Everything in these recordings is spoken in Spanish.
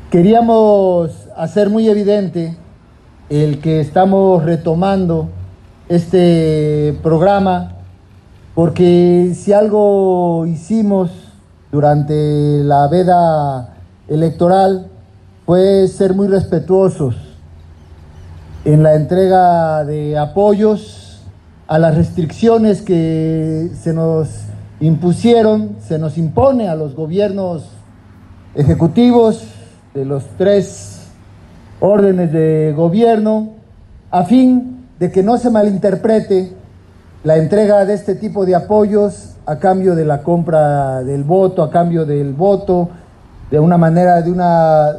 Queríamos hacer muy evidente el que estamos retomando este programa, porque si algo hicimos durante la veda electoral fue ser muy respetuosos en la entrega de apoyos a las restricciones que se nos impusieron, se nos impone a los gobiernos ejecutivos de los tres órdenes de gobierno, a fin de que no se malinterprete la entrega de este tipo de apoyos a cambio de la compra del voto, a cambio del voto, de una manera, de una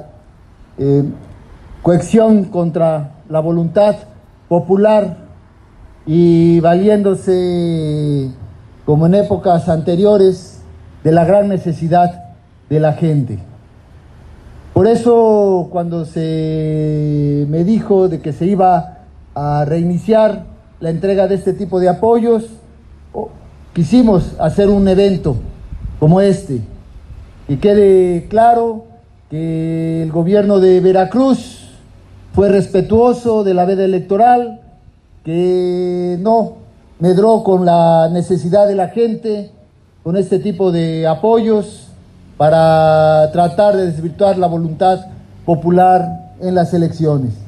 coacción contra la voluntad popular y valiéndose, como en épocas anteriores, de la gran necesidad de la gente. Por eso, cuando se me dijo de que se iba a reiniciar la entrega de este tipo de apoyos, quisimos hacer un evento como este, y quede claro que el gobierno de Veracruz fue respetuoso de la veda electoral, que no medró con la necesidad de la gente, con este tipo de apoyos, para tratar de desvirtuar la voluntad popular en las elecciones.